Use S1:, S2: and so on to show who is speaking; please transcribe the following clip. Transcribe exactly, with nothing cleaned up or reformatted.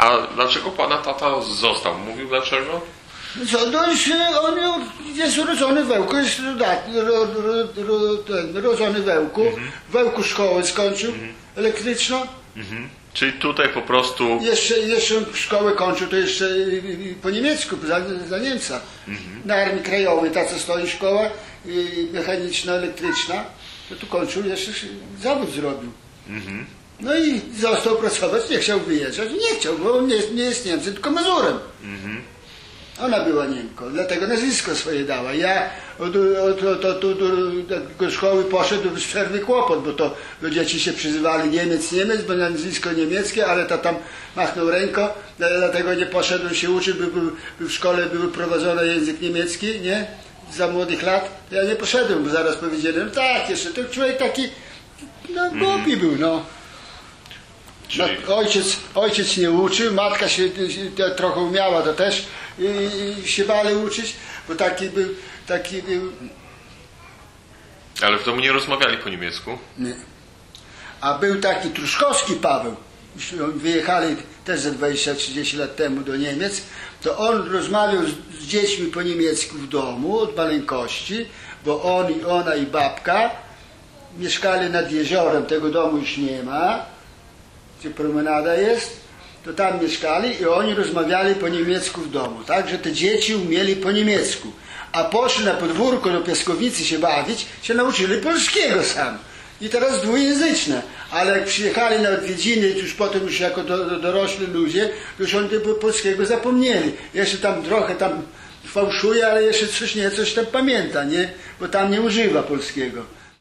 S1: A dlaczego pana tata został? Mówił dlaczego?
S2: Co, no, on jest urodzony w Ełku, jest rodatny, ro, ro, ro, ten, rodzony w Ełku. Mhm. W Ełku szkołę skończył mhm. elektryczną.
S1: Mhm. Czyli tutaj po prostu...
S2: Jeszcze, jeszcze szkołę kończył, to jeszcze po niemiecku, za, za Niemca. Mhm. Na Armii Krajowej, ta co stoi szkoła mechaniczna, elektryczna, to tu kończył, jeszcze zawód zrobił. Mhm. No i został pracować, nie chciał wyjeżdżać, nie chciał, bo on nie, nie jest Niemcem, tylko Mazurem. Mhm. Ona była Niemką, dlatego nazwisko swoje dała. Ja od, od, od, od, od, od, do szkoły poszedł bez przerwy kłopot, bo to do dzieci się przyzywali Niemiec, Niemiec, bo nazwisko niemieckie, ale to tam machnął ręką, dlatego nie poszedł się uczyć, by, by, by w szkole był prowadzony język niemiecki, nie? Za młodych lat. Ja nie poszedłem, bo zaraz powiedzieli, no tak, jeszcze to człowiek taki, no głupi mm. był, no. No, ojciec, ojciec nie uczył, matka się, się trochę umiała, to też i, się bali uczyć, bo taki był, taki był...
S1: Ale w domu nie rozmawiali po niemiecku?
S2: Nie. A był taki Truszkowski Paweł, wyjechali też ze dwadzieścia trzydzieści lat temu do Niemiec, to on rozmawiał z, z dziećmi po niemiecku w domu od maleńkości, bo on i ona i babka mieszkali nad jeziorem, tego domu już nie ma, gdzie promenada jest, to tam mieszkali i oni rozmawiali po niemiecku w domu. Także te dzieci umieli po niemiecku. A poszli na podwórko do piaskownicy się bawić, się nauczyli polskiego sam. I teraz dwujęzyczne. Ale jak przyjechali na odwiedziny, już potem już jako do, do, dorośli ludzie, to już oni tego polskiego zapomnieli. Jeszcze tam trochę tam fałszuje, ale jeszcze coś nie, coś tam pamięta, nie? Bo tam nie używa polskiego.